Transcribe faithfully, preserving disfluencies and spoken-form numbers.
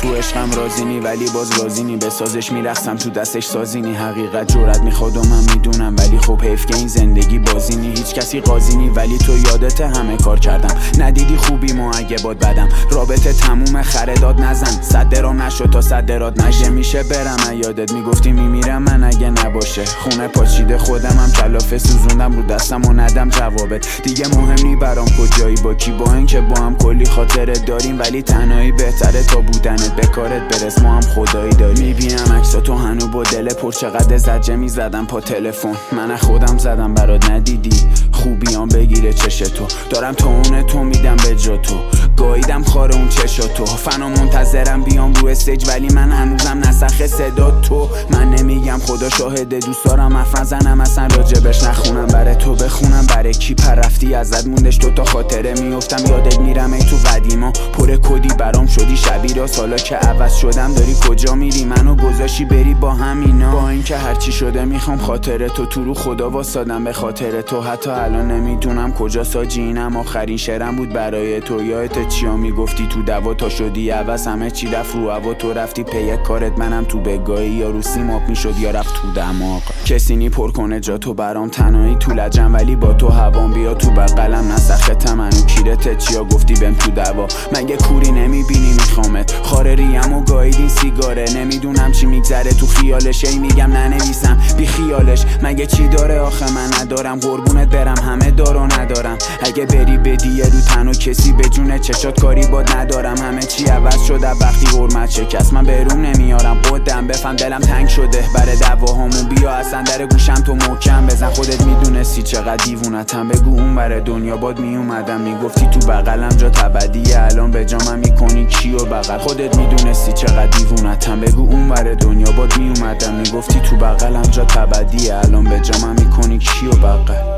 تو عشقم رازینی ولی باز رازینی، به سازش میرخصم تو دستش سازینی. حقیقت جرأت میخواد و من میدونم، ولی خب حیف که این زندگی بازینی. هیچ کسی قاضینی ولی تو یادت همه کار کردم، ندیدی خوبی ما اگه باد بدم. رابطه تموم خرداد نزن، صد درام نشد تا صد درات نشه. میشه برم یادت میگفتی میمیرم من اگه نباشه. خونه پاچیده خودم هم کلافه سوزوندم رو دستم و ندم جوابت. دیگه مهم نی برام کجایی با کی، با اینکه با هم کلی خاطره داریم، ولی تنهایی بهتره تا بودنت. به کارت برس ما هم خدایی داریم. میبینم عکساتو هنو با دل پر، چقدر زجه میزدم پا تلفن. من خودم زدم برات ندیدی، خوبیام بگیره چشتو. دارم تو اون تو میدم به جا تو، گاییدم خار اون چشاتو. فنا منتظرم بیام رو استیج ولی من هنوزم نسخ صدا تو. من نمیگم خدا شاهده، دوست دارم حرف نزنم اصلا راجبش نخونم. برای تو بخونم برای کی پر رفتی ازت موندش تو تا خاطره میافتم. یادت میرم ای تو قدیما پر کدی برام شدی شبیه. سالا که عوض شدم داری کجا میری منو گذاشی بری با همینا. با اینکه هرچی شده میخوام خاطره تو، تو رو خدا واسادم به خاطر تو. حتی الان نمیدونم کجا ساجی، اینم آخرین شعرم بود برای تو. یادت چیا میگفتی تو دوا تا شدی عوض، همه چی رفت رو هوا تو رفتی پی کارت. منم تو بگاهی یا رو سیماب میشد یا رفت تو دماغ. کسی نی پر کنه جا تو برام، تنهایی تو لجم ولی با تو هوام. بیا تو بغلم نسختم منو کیرت چیا گفتی بهم تو دوا. مگه کوری نمیبینی میخوامت، خاره ریم و گاییدین سیگاره. نمیدونم چی میگذره تو خیالش، ای میگم ننویسم بی خیالش. مگه چی داره آخه من ندارم، قربونت برم همه دارو ندارم. اگه بری بدی یه رو تنو کسی به جون چشات کاری باد ندارم. همه چی عوض شده وقتی حرمت شکست، من بروم نمیارم خودم بفهم دلم تنگ شده برای دواهامون. بیا اصلا در گوشم تو محکم بزن، خودت میدونستی چقدر دیوونتم. بگو اون بره دنیا باد میومدم، میگفتی تو بغلم جا تبدیه. الان به جامم میکنی کیو بغل، خودت میدونستی چقدر دیوونتم. بگو اون بره دنیا باد میومدم، میگفتی تو بغلم جا تبدیه. الان به جامم میکنی کیو بغل.